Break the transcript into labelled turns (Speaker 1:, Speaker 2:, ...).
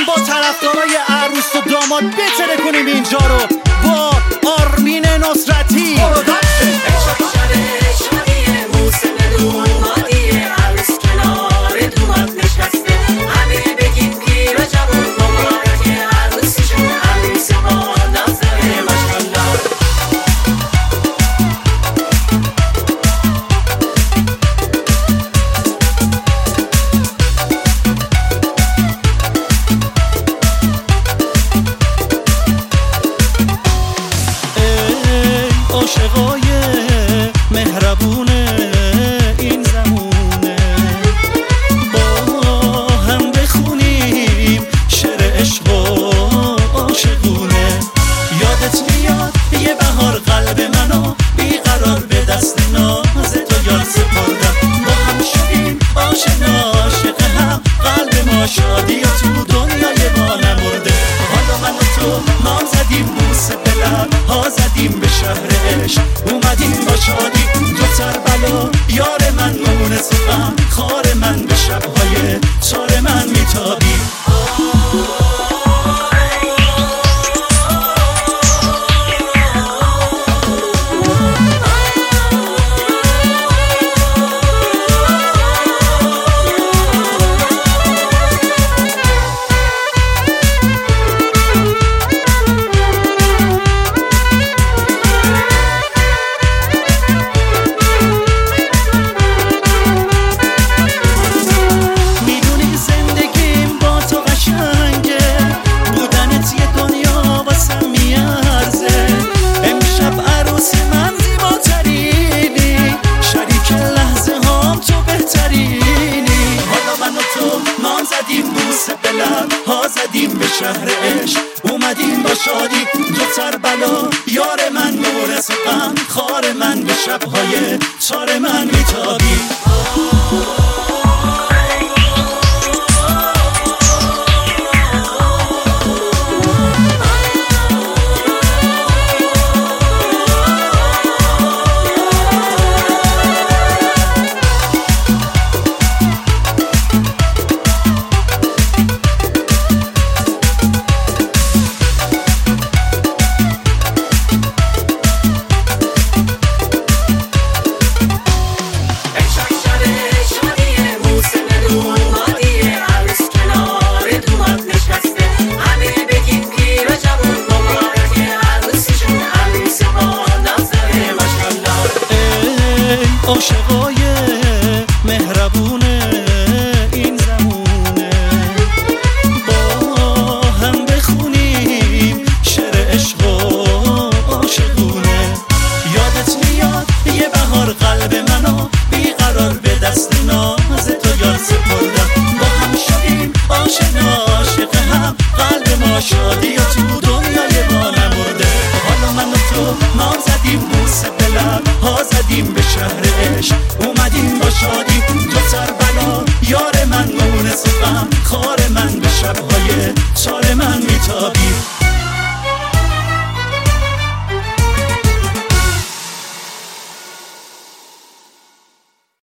Speaker 1: بریم با طرفدارای عروس و داماد بتره کنیم اینجا رو با آرمین نصرتی. عاشقای مهربونه این زمونه، با هم بخونیم شعر عشق و عاشقونه. یادت میاد یه بهار قلب منو بیقرار به دست ناز تو یار سپردم، با هم شدیم آشنا عاشق هم، قلب ما شادی و تو دنیای ما نمرده. حالا من و تو نام زدیم بوسه به لب ها زدیم، به شهرش اومدیم با شادی. تو تربلا یار من مونس غم خار من، به شبهای چار من میتابی. ها زدیم به شهرش اومدیم با شادی. تو تربلا یار من مونس غم خار من، به شبهای چار من میتابی. عاشقای مهربونه این زمونه، با هم بخونیم شعر عشق و عاشقونه. یادت میاد یه بهار قلب منو بیقرار به دست ناز تو یار سپردم، با هم شدیم آشنا عاشق هم، قلب ما شادی و تو دنیای ما نمرده. حالا من و تو نام زدیم بوسه به لب ها زدیم، به شهرش اومدیم با شادی. تو سربلا یار من مونس غم خار من، به شب